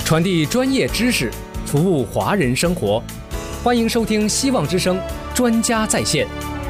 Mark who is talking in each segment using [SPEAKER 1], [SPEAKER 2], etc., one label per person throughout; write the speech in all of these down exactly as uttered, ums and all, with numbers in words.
[SPEAKER 1] 传递专业知识，服务华人生活。欢迎收听希望之声专家在线。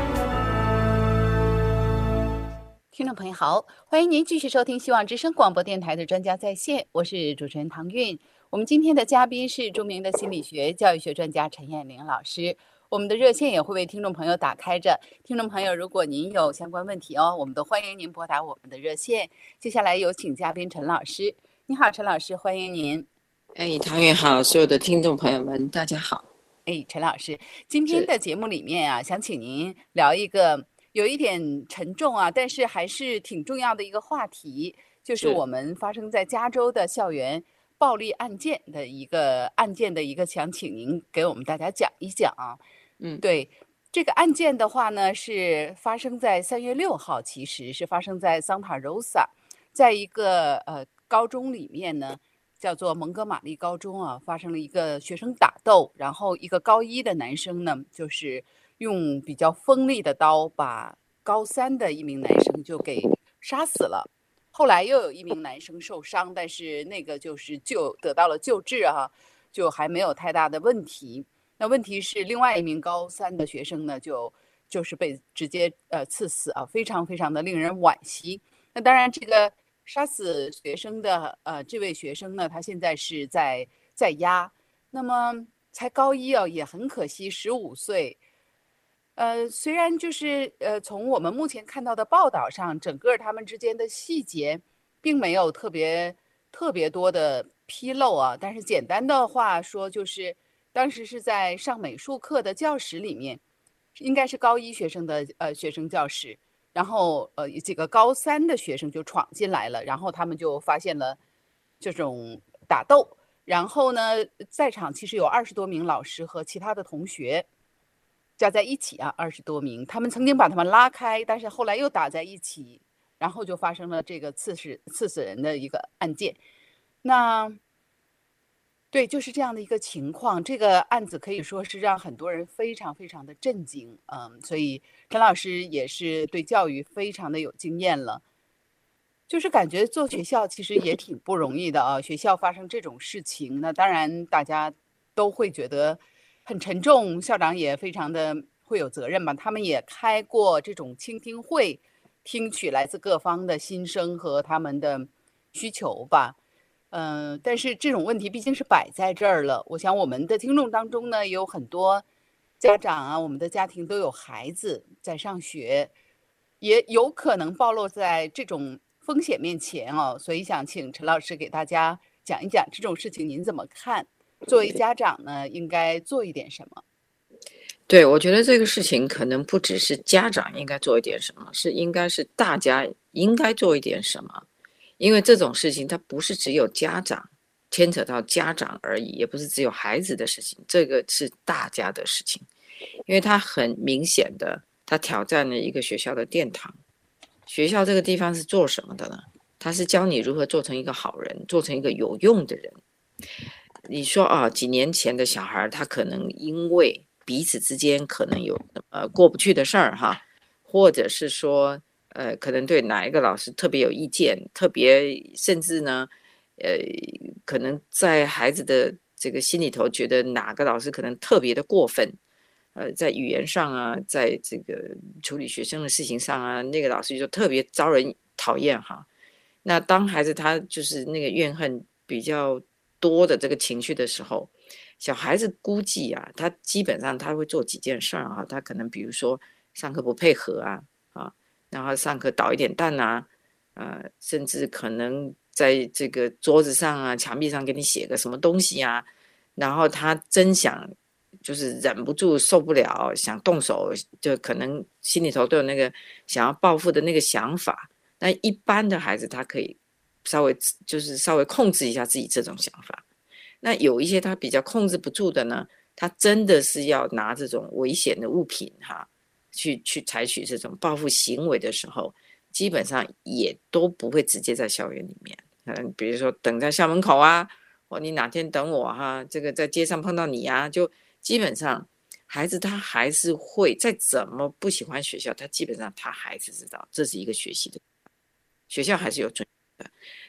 [SPEAKER 2] 听众朋友好，欢迎您继续收听希望之声广播电台的专家在线，我是主持人唐韵。我们今天的嘉宾是著名的心理学教育学专家陈燕玲老师。我们的热线也会为听众朋友打开着，听众朋友，如果您有相关问题哦，我们都欢迎您拨打我们的热线。接下来有请嘉宾陈老师。你好，陈老师，欢迎您。
[SPEAKER 3] 哎，唐韵好，所有的听众朋友们，大家好。
[SPEAKER 2] 哎，陈老师，今天的节目里面啊，想请您聊一个有一点沉重啊，但是还是挺重要的一个话题，就是我们发生在加州的校园暴力案件的一个案件的一个，想请您给我们大家讲一讲啊。
[SPEAKER 3] 嗯，
[SPEAKER 2] 对，这个案件的话呢，是发生在三月六号，其实是发生在桑塔罗萨，在一个呃高中里面呢。叫做蒙哥马利高中啊，发生了一个学生打斗，然后一个高一的男生呢，就是用比较锋利的刀把高三的一名男生就给杀死了。后来又有一名男生受伤，但是那个就是救得到了救治啊，就还没有太大的问题。那问题是另外一名高三的学生呢，就就是被直接呃刺死啊，非常非常的令人惋惜。那当然这个。杀死学生的呃这位学生呢，他现在是在在押，那么才高一哦，也很可惜，十五岁。呃，虽然就是呃从我们目前看到的报道上，整个他们之间的细节并没有特别特别多的纰漏啊，但是简单的话说，就是当时是在上美术课的教室里面，应该是高一学生的呃学生教室。然后，呃，几个高三的学生就闯进来了，然后他们就发现了这种打斗。然后呢，在场其实有二十多名老师和其他的同学加在一起啊，二十多名。他们曾经把他们拉开，但是后来又打在一起，然后就发生了这个刺死刺死人的一个案件。那。对，就是这样的一个情况。这个案子可以说是让很多人非常非常的震惊，嗯，所以陈老师也是对教育非常的有经验了。就是感觉做学校其实也挺不容易的啊，学校发生这种事情，那当然大家都会觉得很沉重，校长也非常的会有责任吧。他们也开过这种倾听会，听取来自各方的心声和他们的需求吧。嗯、呃，但是这种问题毕竟是摆在这儿了。我想我们的听众当中呢，也有很多家长啊，我们的家庭都有孩子在上学，也有可能暴露在这种风险面前哦。所以想请陈老师给大家讲一讲这种事情您怎么看？作为家长呢，应该做一点什么？
[SPEAKER 3] 对，我觉得这个事情可能不只是家长应该做一点什么，是应该是大家应该做一点什么。因为这种事情它不是只有家长牵扯到家长而已，也不是只有孩子的事情，这个是大家的事情。因为它很明显的，它挑战了一个学校的殿堂。学校这个地方是做什么的呢？它是教你如何做成一个好人，做成一个有用的人。你说啊，几年前的小孩他可能因为彼此之间可能有呃过不去的事儿哈，或者是说呃，可能对哪一个老师特别有意见，特别甚至呢，呃，可能在孩子的这个心里头觉得哪个老师可能特别的过分，呃，在语言上啊，在这个处理学生的事情上啊，那个老师就特别招人讨厌哈。那当孩子他就是那个怨恨比较多的这个情绪的时候，小孩子估计啊，他基本上他会做几件事啊，他可能比如说上课不配合啊，啊。然后上课捣一点蛋啊，呃，甚至可能在这个桌子上啊、墙壁上给你写个什么东西啊，然后他真想就是忍不住受不了，想动手，就可能心里头都有那个想要报复的那个想法。但一般的孩子他可以稍微就是稍微控制一下自己这种想法。那有一些他比较控制不住的呢，他真的是要拿这种危险的物品哈。去去采取这种报复行为的时候，基本上也都不会直接在校园里面，嗯，比如说等在校门口啊，或你哪天等我哈，这个在街上碰到你啊，就基本上孩子他还是会再怎么不喜欢学校，他基本上他还是知道这是一个学习的，学校还是有尊严的。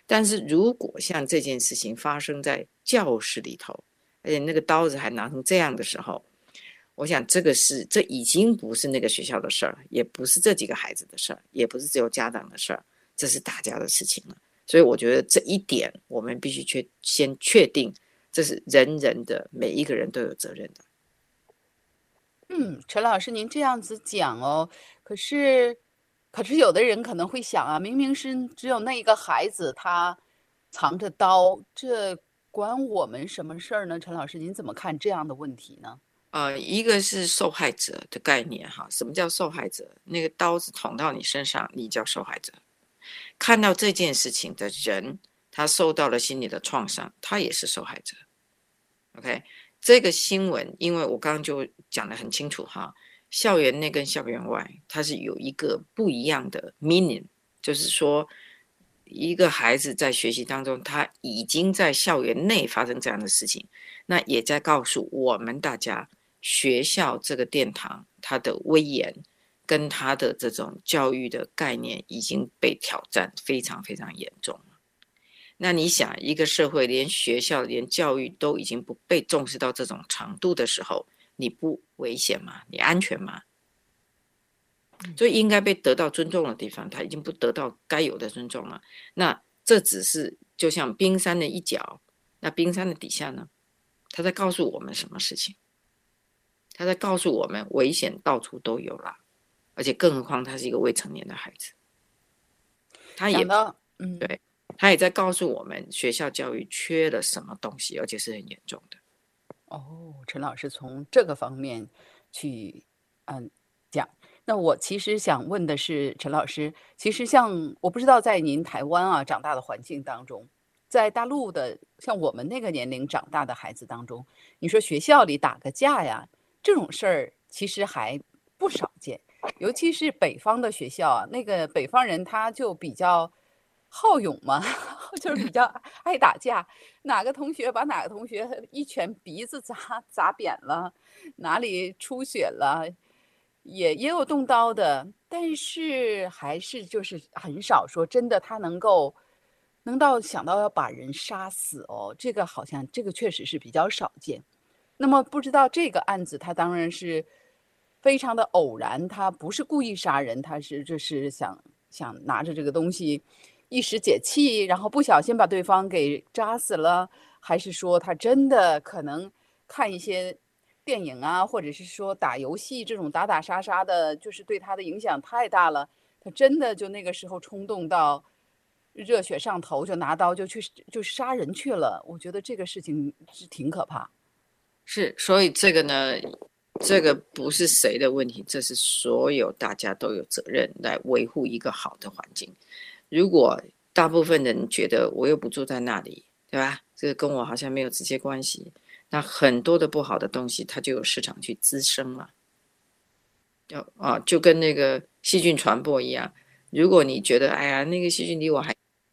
[SPEAKER 3] 但是如果像这件事情发生在教室里头，而且那个刀子还拿成这样的时候，我想这个是这已经不是那个学校的事儿，也不是这几个孩子的事儿，也不是只有家长的事儿，这是大家的事情了。所以我觉得这一点我们必须确先确定，这是人人的每一个人都有责任的。
[SPEAKER 2] 嗯，陈老师您这样子讲哦，可是可是有的人可能会想啊，明明是只有那一个孩子他藏着刀，这关我们什么事儿呢？陈老师您怎么看这样的问题呢？
[SPEAKER 3] 呃，一个是受害者的概念哈，什么叫受害者？那个刀子捅到你身上，你叫受害者。看到这件事情的人，他受到了心理的创伤，他也是受害者。OK， 这个新闻，因为我刚刚就讲得很清楚哈，校园内跟校园外，它是有一个不一样的 meaning， 就是说，一个孩子在学习当中，他已经在校园内发生这样的事情，那也在告诉我们大家，学校这个殿堂，它的威严跟它的这种教育的概念已经被挑战非常非常严重了。那你想，一个社会连学校连教育都已经不被重视到这种程度的时候，你不危险吗？你安全吗？所以应该被得到尊重的地方，他已经不得到该有的尊重了。那这只是就像冰山的一角，那冰山的底下呢？他在告诉我们什么事情？他在告诉我们危险到处都有啦，而且更何况他是一个未成年的孩子，他也
[SPEAKER 2] 嗯，
[SPEAKER 3] 对，他也在告诉我们学校教育缺了什么东西，而且是很严重的。
[SPEAKER 2] 哦，陈老师从这个方面去嗯讲。那我其实想问的是，陈老师，其实像我不知道在您台湾啊长大的环境当中，在大陆的像我们那个年龄长大的孩子当中，你说学校里打个架呀，这种事儿其实还不少见，尤其是北方的学校啊，那个北方人他就比较好勇嘛，就是比较爱打架，哪个同学把哪个同学一拳鼻子砸砸扁了，哪里出血了。也也有动刀的，但是还是就是很少说真的他能够能到想到要把人杀死哦，这个好像这个确实是比较少见。那么不知道这个案子，他当然是非常的偶然，他不是故意杀人，他是就是想想拿着这个东西一时解气，然后不小心把对方给扎死了，还是说他真的可能看一些电影啊，或者是说打游戏这种打打杀杀的，就是对他的影响太大了，他真的就那个时候冲动到热血上头，就拿刀就去就杀人去了。我觉得这个事情是挺可怕。
[SPEAKER 3] 是，所以这个呢，这个不是谁的问题，这是所有大家都有责任来维护一个好的环境。如果大部分人觉得我又不住在那里，对吧？这个跟我好像没有直接关系，那很多的不好的东西它就有市场去滋生了。就啊，就跟那个细菌传播一样，如果你觉得哎呀那个细菌离我还，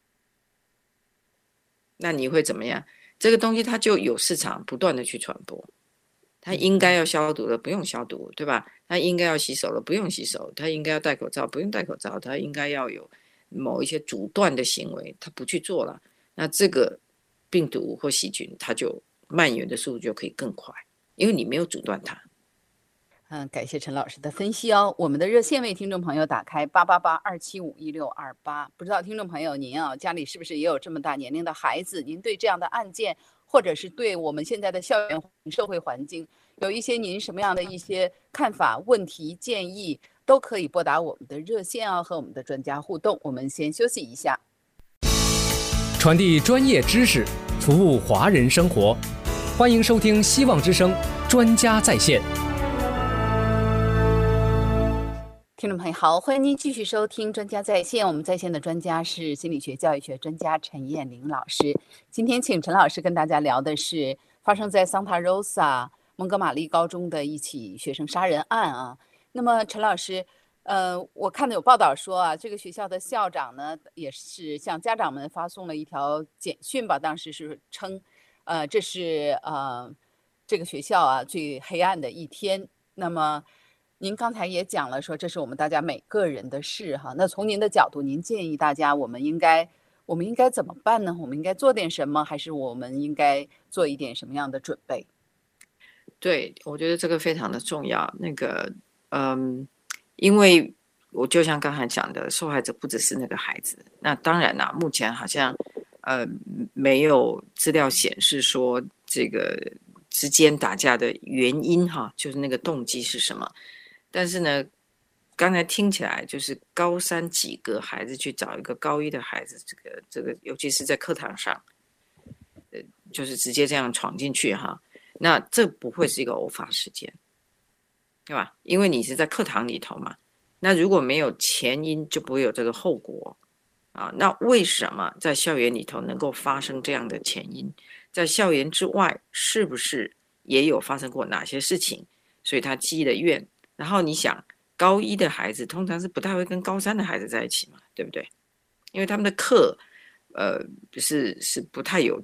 [SPEAKER 3] 那你会怎么样？这个东西它就有市场不断的去传播。它应该要消毒了，不用消毒，对吧？它应该要洗手了，不用洗手。它应该要戴口罩，不用戴口罩。它应该要有某一些阻断的行为，它不去做了，那这个病毒或细菌它就蔓延的速度就可以更快，因为你没有阻断它。
[SPEAKER 2] 嗯，感谢陈老师的分析哦。我们的热线为听众朋友打开八八八二七五一六二八，不知道听众朋友您啊，家里是不是也有这么大年龄的孩子？您对这样的案件，或者是对我们现在的校园社会环境，有一些您什么样的一些看法、问题、建议，都可以拨打我们的热线啊，和我们的专家互动。我们先休息一下。
[SPEAKER 1] 传递专业知识，服务华人生活，欢迎收听希望之声专家在线。
[SPEAKER 2] 听众朋友好，欢迎您继续收听专家在线。我们在线的专家是心理学教育学专家陈燕玲老师。今天请陈老师跟大家聊的是发生在桑塔罗萨蒙哥马利高中的一起学生杀人案啊。那么陈老师，呃，我看到有报道说啊，这个学校的校长呢也是向家长们发送了一条简讯吧，当时是称，呃，这是呃这个学校啊最黑暗的一天。那么您刚才也讲了说这是我们大家每个人的事哈，那从您的角度，您建议大家我们应该我们应该怎么办呢？我们应该做点什么，还是我们应该做一点什么样的准备？
[SPEAKER 3] 对，我觉得这个非常的重要。那个，嗯，因为我就像刚才讲的，受害者不只是那个孩子。那当然啦，目前好像呃没有资料显示说这个之间打架的原因哈，就是那个动机是什么。但是呢，刚才听起来就是高三几个孩子去找一个高一的孩子，这个这个，尤其是在课堂上，呃，就是直接这样闯进去哈。那这不会是一个偶发事件，对吧？因为你是在课堂里头嘛，那如果没有前因，就不会有这个后果啊。那为什么在校园里头能够发生这样的前因？在校园之外，是不是也有发生过哪些事情？所以他积了怨。然后你想，高一的孩子通常是不太会跟高三的孩子在一起嘛，对不对？因为他们的课，呃，是是不太有。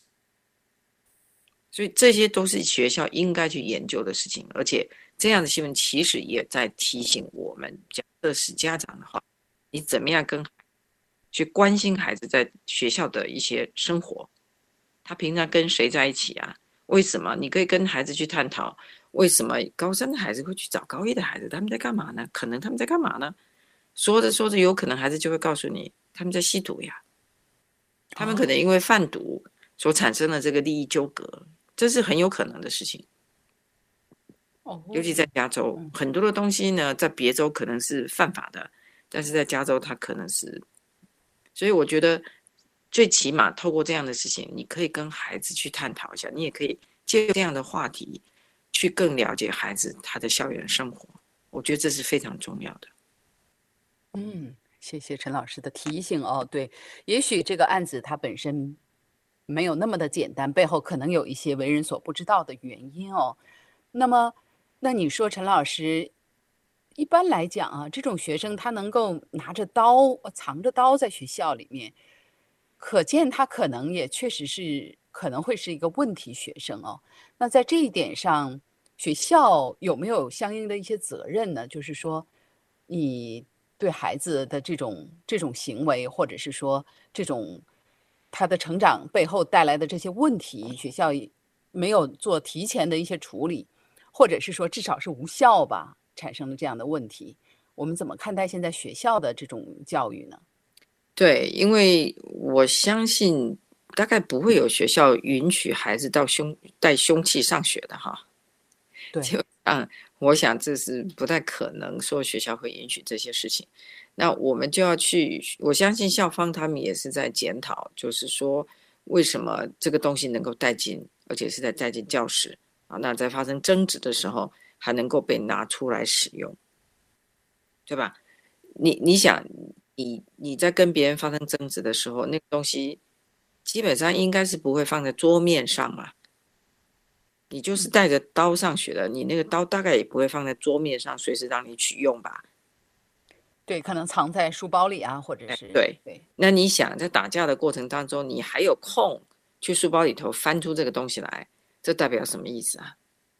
[SPEAKER 3] 所以这些都是学校应该去研究的事情，而且这样的新闻其实也在提醒我们，假设是家长的话，你怎么样跟去关心孩子在学校的一些生活，他平常跟谁在一起啊？为什么？你可以跟孩子去探讨，为什么高三的孩子会去找高一的孩子，他们在干嘛呢？可能他们在干嘛呢？说着说着，有可能孩子就会告诉你，他们在吸毒呀，他们可能因为贩毒所产生的这个利益纠葛。这是很有可能的事情，尤其在加州，很多的东西呢，在别州可能是犯法的，但是在加州它可能是，所以我觉得最起码透过这样的事情，你可以跟孩子去探讨一下，你也可以借这样的话题去更了解孩子他的校园生活，我觉得这是非常重要的。
[SPEAKER 2] 嗯，谢谢陈老师的提醒哦。对，也许这个案子它本身没有那么的简单，背后可能有一些为人所不知道的原因哦。那么，那你说陈老师，一般来讲啊，这种学生他能够拿着刀、藏着刀在学校里面，可见他可能也确实是可能会是一个问题学生哦。那在这一点上，学校有没有相应的一些责任呢？就是说，你对孩子的这种这种行为，或者是说这种他的成长背后带来的这些问题，学校没有做提前的一些处理，或者是说至少是无效吧，产生了这样的问题，我们怎么看待现在学校的这种教育呢？
[SPEAKER 3] 对，因为我相信大概不会有学校允许孩子到凶带凶器上学的哈。
[SPEAKER 2] 对，
[SPEAKER 3] 就嗯，我想这是不太可能说学校会允许这些事情。那我们就要去，我相信校方他们也是在检讨，就是说为什么这个东西能够带进，而且是在带进教室啊？那在发生争执的时候还能够被拿出来使用，对吧？你你想，你你在跟别人发生争执的时候，那个东西基本上应该是不会放在桌面上嘛。你就是带着刀上学的，你那个刀大概也不会放在桌面上，随时让你取用吧？
[SPEAKER 2] 对，可能藏在书包里啊，或者是
[SPEAKER 3] 对
[SPEAKER 2] 对。
[SPEAKER 3] 那你想，在打架的过程当中，你还有空去书包里头翻出这个东西来，这代表什么意思啊？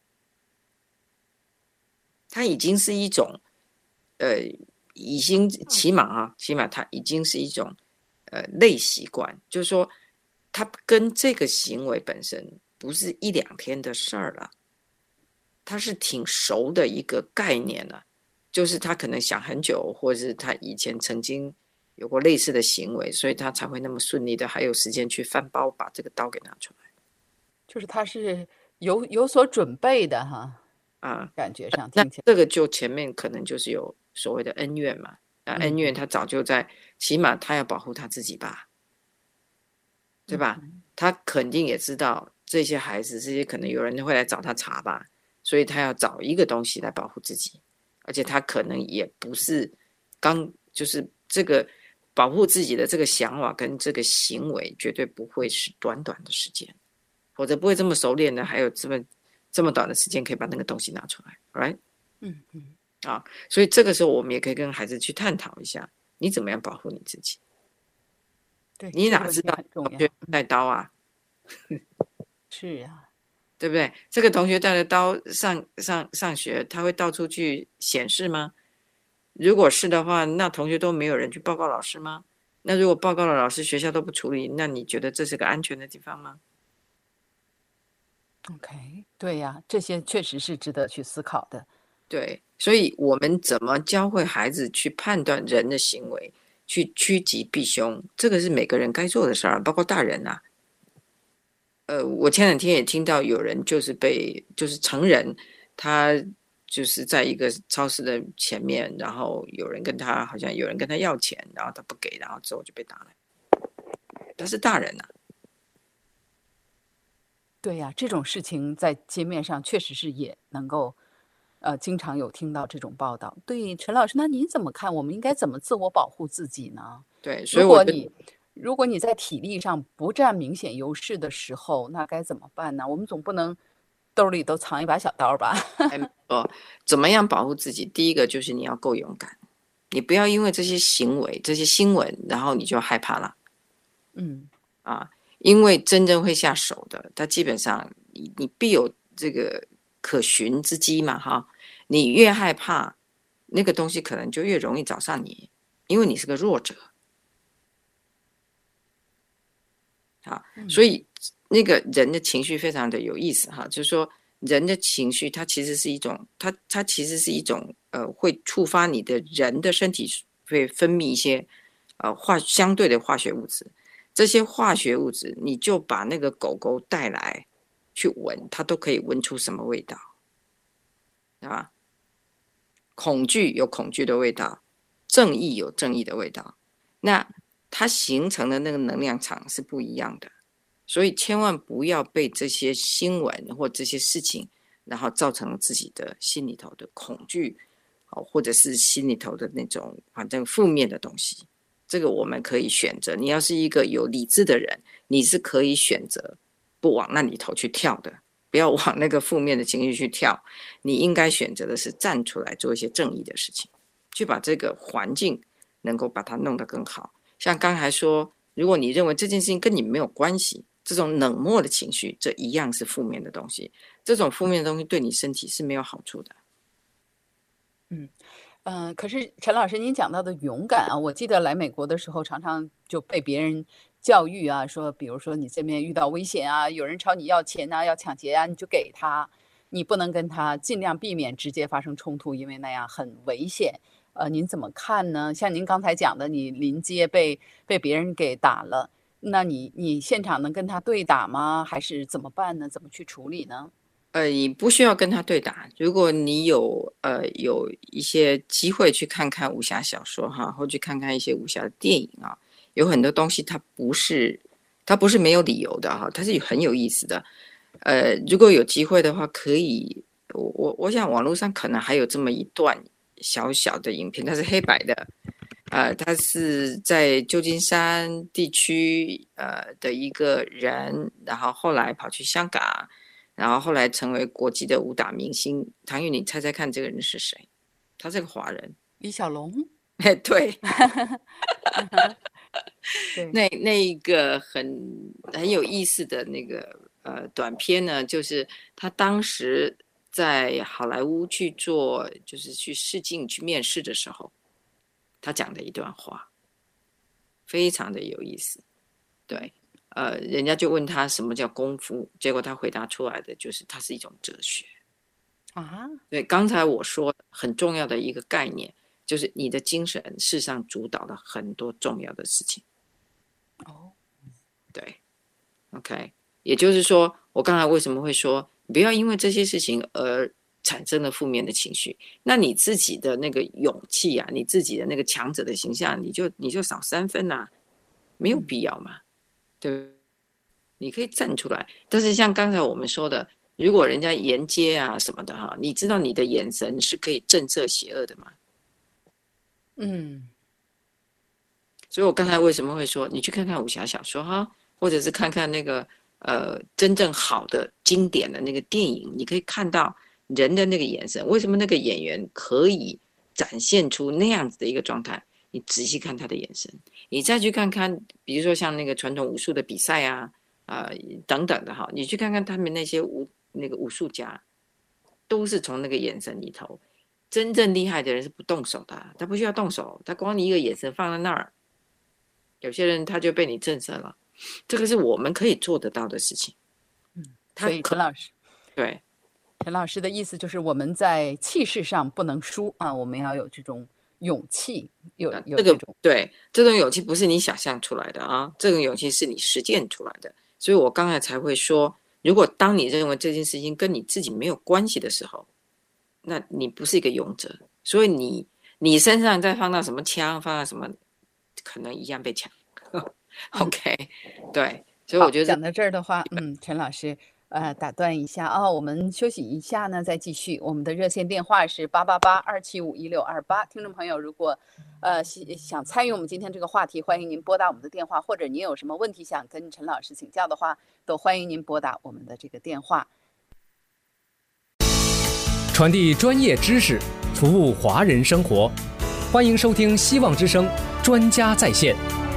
[SPEAKER 3] 它已经是一种，呃，已经起码啊，起码它已经是一种，呃，类习惯，就是说，它跟这个行为本身不是一两天的事儿了，它是挺熟的一个概念了，就是他可能想很久，或者是他以前曾经有过类似的行为，所以他才会那么顺利的还有时间去翻包把这个刀给拿出来。
[SPEAKER 2] 就是他是有有所准备的哈。
[SPEAKER 3] 啊，
[SPEAKER 2] 感觉上
[SPEAKER 3] 那
[SPEAKER 2] 听起来
[SPEAKER 3] 这个就前面可能就是有所谓的恩怨嘛，那恩怨他早就在，起码他要保护他自己吧，对吧？他肯定也知道这些孩子，这些可能有人会来找他茬吧，所以他要找一个东西来保护自己，而且他可能也不是刚就是这个保护自己的这个想法跟这个行为绝对不会是短短的时间，否则不会这么熟练的，还有这么这么短的时间可以把那个东西拿出来 ，right？
[SPEAKER 2] 嗯嗯
[SPEAKER 3] 啊，所以这个时候我们也可以跟孩子去探讨一下，你怎么样保护你自己？
[SPEAKER 2] 对，
[SPEAKER 3] 你哪知道
[SPEAKER 2] 同
[SPEAKER 3] 学带刀啊？
[SPEAKER 2] 是呀、啊，
[SPEAKER 3] 对不对？这个同学带着刀上上上学，他会到处去显示吗？如果是的话，那同学都没有人去报告老师吗？ 那如果报告了老师，学校都不处理，那你觉得这是个安全的地方吗？
[SPEAKER 2] OK，对呀，这些确实是值得去思考的。
[SPEAKER 3] 对，所以我们怎么教会孩子去判断人的行为，去趋吉避凶，这个是每个人该做的事儿，包括大人啊。呃，我前两天也听到有人就是被，就是成人，他就是在一个超市的前面，然后有人跟他好像有人跟他要钱，然后他不给，然后之后就被打了。他是大人啊。
[SPEAKER 2] 对呀，这种事情在街面上确实是也能够，呃，经常有听到这种报道。对，陈老师，那您怎么看？我们应该怎么自我保护自己呢？
[SPEAKER 3] 对，所以我就
[SPEAKER 2] 如果你如果你在体力上不占明显优势的时候，那该怎么办呢？我们总不能兜里都藏一把小刀吧？
[SPEAKER 3] 哎哦，怎么样保护自己？第一个就是你要够勇敢，你不要因为这些行为、这些新闻，然后你就害怕了。
[SPEAKER 2] 嗯
[SPEAKER 3] 啊，因为真正会下手的，他基本上你你必有这个可循之机嘛，哈，你越害怕，那个东西可能就越容易找上你，因为你是个弱者。啊，所
[SPEAKER 2] 嗯
[SPEAKER 3] 以那个人的情绪非常的有意思哈，就是说人的情绪它其实是一种，它它其实是一种呃会触发你的人的身体会分泌一些呃化相对的化学物质，这些化学物质你就把那个狗狗带来去闻，它都可以闻出什么味道，对吧？恐惧有恐惧的味道，正义有正义的味道，那它形成的那个能量场是不一样的。所以千万不要被这些新闻或这些事情，然后造成自己的心里头的恐惧，或者是心里头的那种反正负面的东西。这个我们可以选择，你要是一个有理智的人，你是可以选择不往那里头去跳的，不要往那个负面的情绪去跳。你应该选择的是站出来做一些正义的事情，去把这个环境能够把它弄得更好。像刚才说，如果你认为这件事情跟你没有关系，这种冷漠的情绪，这一样是负面的东西。这种负面的东西对你身体是没有好处的。
[SPEAKER 2] 嗯。嗯，可是陈老师您讲到的勇敢啊，我记得来美国的时候，常常就被别人教育啊，说比如说你这边遇到危险啊，有人朝你要钱啊，要抢劫啊，你就给他，你不能跟他尽量避免直接发生冲突，因为那样很危险。呃，您怎么看呢？像您刚才讲的，你临街被被别人给打了，那你你现场能跟他对打吗？还是怎么办呢？怎么去处理呢？
[SPEAKER 3] 呃，你不需要跟他对打。如果你有呃有一些机会去看看武侠小说哈，或去看看一些武侠的电影啊，有很多东西它不是它不是没有理由的哈，它是很有意思的。呃，如果有机会的话，可以，我我我想网络上可能还有这么一段小小的影片，它是黑白的。呃，他是在旧金山地区呃的一个人，然后后来跑去香港，然后后来成为国际的武打明星。唐玉，你猜猜看这个人是谁？他是个华人。
[SPEAKER 2] 李小龙。
[SPEAKER 3] 对，
[SPEAKER 2] 对。
[SPEAKER 3] 那那一个很很有意思的那个呃短片呢，就是他当时在好莱坞去做，就是去试镜去面试的时候，他讲的一段话，非常的有意思。对，呃，人家就问他什么叫功夫，结果他回答出来的就是它是一种哲学。
[SPEAKER 2] 啊，
[SPEAKER 3] 对，刚才我说很重要的一个概念，就是你的精神事实上主导了很多重要的事情。
[SPEAKER 2] 哦，
[SPEAKER 3] 对 ，OK， 也就是说，我刚才为什么会说，不要因为这些事情而产生了负面的情绪，那你自己的那个勇气啊，你自己的那个强者的形象，你就你就少三分啊，没有必要嘛，对不对？你可以站出来，但是像刚才我们说的，如果人家沿街啊什么的哈，你知道你的眼神是可以震慑邪恶的吗？
[SPEAKER 2] 嗯。
[SPEAKER 3] 所以我刚才为什么会说，你去看看武侠小说哈，或者是看看那个呃真正好的经典的那个电影，你可以看到人的那个眼神，为什么那个演员可以展现出那样子的一个状态？你仔细看他的眼神，你再去看看，比如说像那个传统武术的比赛啊，啊、呃、等等的哈，你去看看他们那些武那个武术家，都是从那个眼神里头。真正厉害的人是不动手的，他不需要动手，他光你一个眼神放在那儿， 有些人他就被你震慑了，这个是我们可以做得到的事情。
[SPEAKER 2] 嗯，所以陈老师，
[SPEAKER 3] 对，
[SPEAKER 2] 陈老师的意思就是我们在气势上不能输啊，我们要有这种勇气，有有
[SPEAKER 3] 这个
[SPEAKER 2] 这种
[SPEAKER 3] 对，这种勇气不是你想象出来的啊，这种勇气是你实践出来的。所以我刚才才会说，如果当你认为这件事情跟你自己没有关系的时候，那你不是一个勇者。所以你你身上再放到什么枪，放到什么，可能一样被抢。OK， 对，所以我觉得
[SPEAKER 2] 讲到这儿的话，嗯，陈老师。呃，打断一下啊、哦，我们休息一下呢，再继续。我们的热线电话是八八八二七五一六二八。听众朋友，如果呃想参与我们今天这个话题，欢迎您拨打我们的电话，或者您有什么问题想跟陈老师请教的话，都欢迎您拨打我们的这个电话。
[SPEAKER 1] 传递专业知识，服务华人生活，欢迎收听希望之声专家在线。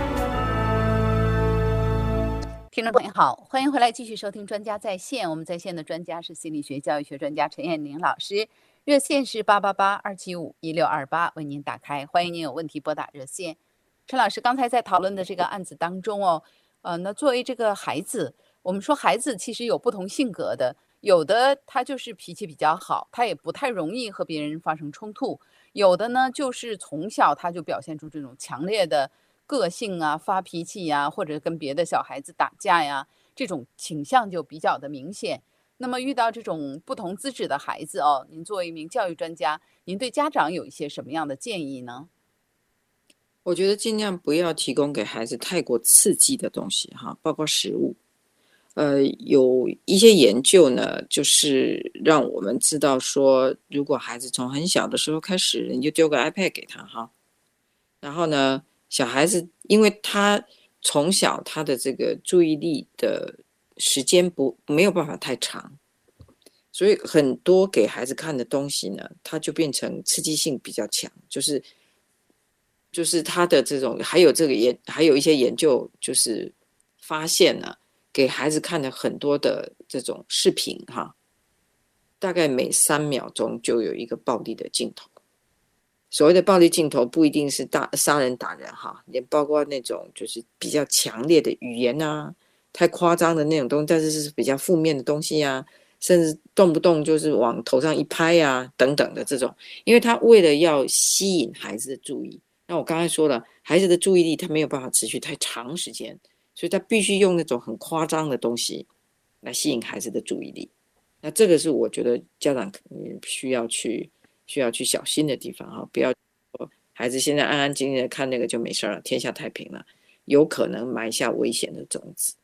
[SPEAKER 2] 听众朋友好，欢迎回来继续收听专家在线。我们在线的专家是心理学教育学专家陈燕玲老师，热线是八八八二七五一六二八，为您打开，欢迎您有问题拨打热线。陈老师刚才在讨论的这个案子当中哦，呃，那作为这个孩子，我们说孩子其实有不同性格的，有的他就是脾气比较好，他也不太容易和别人发生冲突，有的呢就是从小他就表现出这种强烈的个性啊，发脾气呀、啊，或者跟别的小孩子打架呀，这种倾向就比较的明显。那么遇到这种不同资质的孩子哦，您作为一名教育专家，您对家长有一些什么样的建议呢？
[SPEAKER 3] 我觉得尽量不要提供给孩子太过刺激的东西哈，包括食物。呃，有一些研究呢，就是让我们知道说，如果孩子从很小的时候开始，你就丢个 iPad 给他哈，然后呢，小孩子因为他从小他的这个注意力的时间不没有办法太长，所以很多给孩子看的东西呢，它就变成刺激性比较强，就是就是他的这种，还有这个研还有一些研究就是发现呢、啊，给孩子看了很多的这种视频哈，大概每三秒钟就有一个暴力的镜头。所谓的暴力镜头不一定是大杀人打人哈，也包括那种就是比较强烈的语言啊，太夸张的那种东西，但是是比较负面的东西啊，甚至动不动就是往头上一拍啊等等的这种，因为他为了要吸引孩子的注意，那我刚才说了，孩子的注意力他没有办法持续太长时间，所以他必须用那种很夸张的东西来吸引孩子的注意力。那这个是我觉得家长需要去需要去小心的地方哈，不要说孩子现在安安静静的看那个就没事了，天下太平了，有可能埋下危险的种子。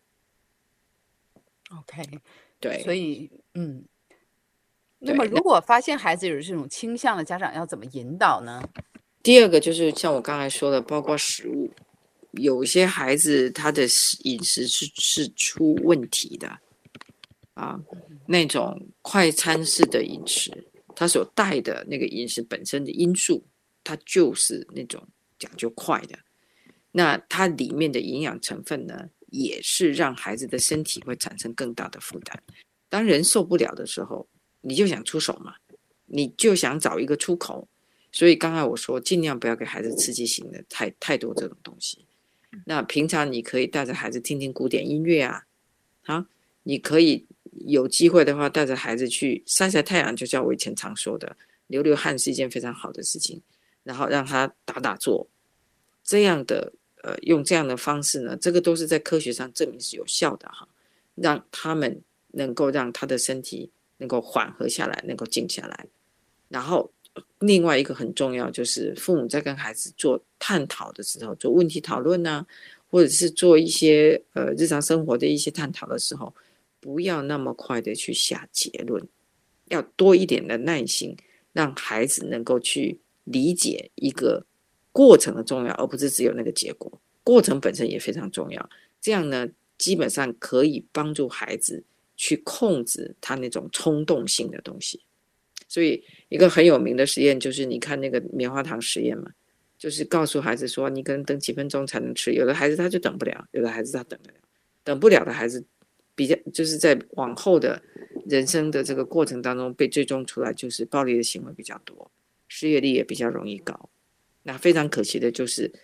[SPEAKER 2] OK，
[SPEAKER 3] 对，
[SPEAKER 2] 所以嗯，那么如果发现孩子有这种倾向的，家长要怎么引导呢？
[SPEAKER 3] 第二个就是像我刚才说的，包括食物，有些孩子他的饮食是是出问题的啊，那种快餐式的饮食，它所带的那个饮食本身的因素，它就是那种讲究快的，那它里面的营养成分呢，也是让孩子的身体会产生更大的负担。当人受不了的时候，你就想出手嘛，你就想找一个出口。所以刚才我说，尽量不要给孩子刺激性的太太多这种东西。那平常你可以带着孩子听听古典音乐啊，啊，你可以有机会的话带着孩子去晒晒太阳，就像我以前常说的，流流汗是一件非常好的事情。然后让他打打坐，这样的呃，用这样的方式呢，这个都是在科学上证明是有效的哈，让他们能够让他的身体能够缓和下来，能够静下来。然后另外一个很重要，就是父母在跟孩子做探讨的时候，做问题讨论啊，或者是做一些呃日常生活的一些探讨的时候，不要那么快的去下结论，要多一点的耐心，让孩子能够去理解一个过程的重要，而不是只有那个结果。过程本身也非常重要，这样呢，基本上可以帮助孩子去控制他那种冲动性的东西。所以一个很有名的实验就是你看那个棉花糖实验嘛，就是告诉孩子说你可能等几分钟才能吃，有的孩子他就等不了，有的孩子他等得了，等不了的孩子比较就是在往后的人生的这个过程当中被追踪出来，就是暴力的行为比较多，失业率也比较容易高。那非常可惜的就是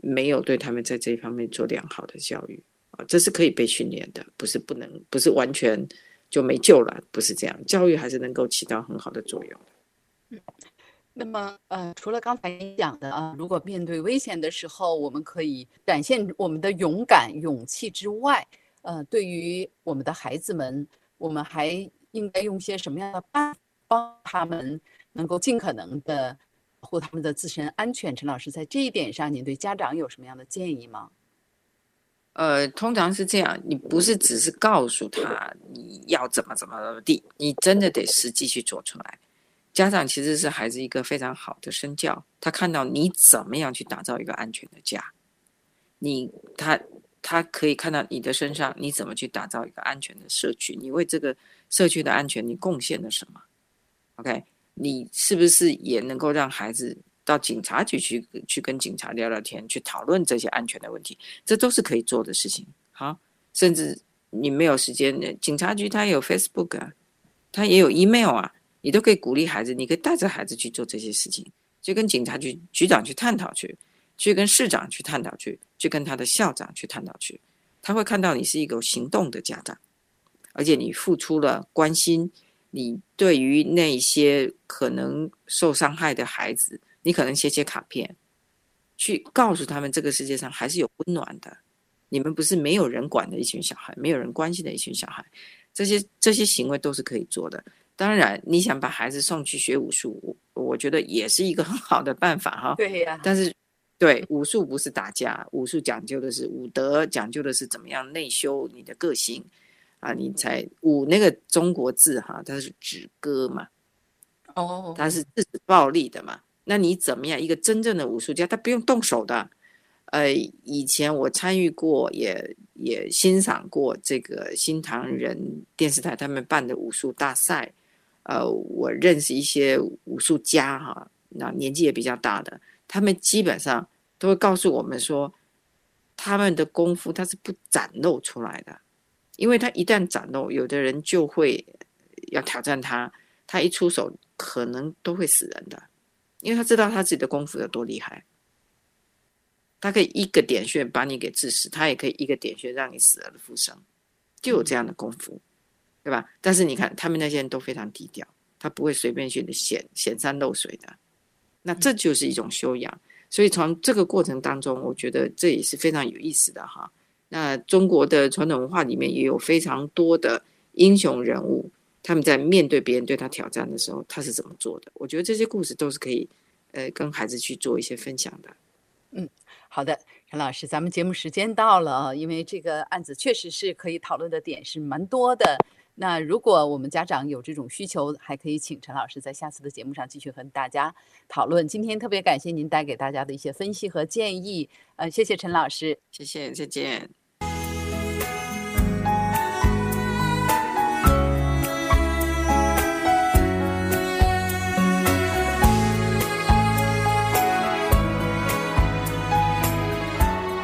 [SPEAKER 3] 没有对他们在这一方面做良好的教育啊，这是可以被训练的，不是不能，不是完全就没救了，不是这样，教育还是能够起到很好的作用。
[SPEAKER 2] 嗯，那么呃，除了刚才你讲的啊，如果面对危险的时候，我们可以展现我们的勇敢、勇气之外，呃，对于我们的孩子们，我们还应该用些什么样的办法帮他们能够尽可能的保护他们的自身安全？陈老师，在这一点上，您对家长有什么样的建议吗？
[SPEAKER 3] 呃，通常是这样，你不是只是告诉他你要怎么怎么地，你真的得实际去做出来。家长其实是孩子一个非常好的身教，他看到你怎么样去打造一个安全的家，你他他可以看到你的身上你怎么去打造一个安全的社区，你为这个社区的安全你贡献了什么 ？OK， 你是不是也能够让孩子到警察局去去跟警察聊聊天，去讨论这些安全的问题，这都是可以做的事情。好，甚至你没有时间，警察局他有 Facebook 啊，他也有 email 啊，你都可以鼓励孩子，你可以带着孩子去做这些事情，去跟警察局局长去探讨去，去跟市长去探讨去，去跟他的校长去探讨去，他会看到你是一个行动的家长，而且你付出了关心，你对于那些可能受伤害的孩子，你可能写写卡片，去告诉他们这个世界上还是有温暖的，你们不是没有人管的一群小孩，没有人关心的一群小孩，这些这些行为都是可以做的。当然你想把孩子送去学武术，我觉得也是一个很好的办法哈。
[SPEAKER 2] 对呀，
[SPEAKER 3] 但是对，武术不是打架，武术讲究的是武德，讲究的是怎么样内修你的个性啊，你才武那个中国字哈，它是止戈嘛，
[SPEAKER 2] 哦，
[SPEAKER 3] 它是制止暴力的嘛。那你怎么样？一个真正的武术家，他不用动手的。呃，以前我参与过，也也欣赏过这个新唐人电视台他们办的武术大赛。呃，我认识一些武术家哈，那年纪也比较大的，他们基本上都会告诉我们说，他们的功夫他是不展露出来的，因为他一旦展露，有的人就会要挑战他，他一出手可能都会死人的，因为他知道他自己的功夫有多厉害。他可以一个点穴把你给致死，他也可以一个点穴让你死而复生，就有这样的功夫，对吧？但是你看他们那些人都非常低调，他不会随便去显显山露水的，那这就是一种修养。所以从这个过程当中，我觉得这也是非常有意思的哈。那中国的传统文化里面也有非常多的英雄人物，他们在面对别人对他挑战的时候，他是怎么做的？我觉得这些故事都是可以呃跟孩子去做一些分享的。
[SPEAKER 2] 嗯，好的，陈老师，咱们节目时间到了啊，因为这个案子确实是可以讨论的点是蛮多的。那如果我们家长有这种需求，还可以请陈老师在下次的节目上继续和大家讨论。今天特别感谢您带给大家的一些分析和建议，呃，谢谢陈老师，
[SPEAKER 3] 谢谢，再见。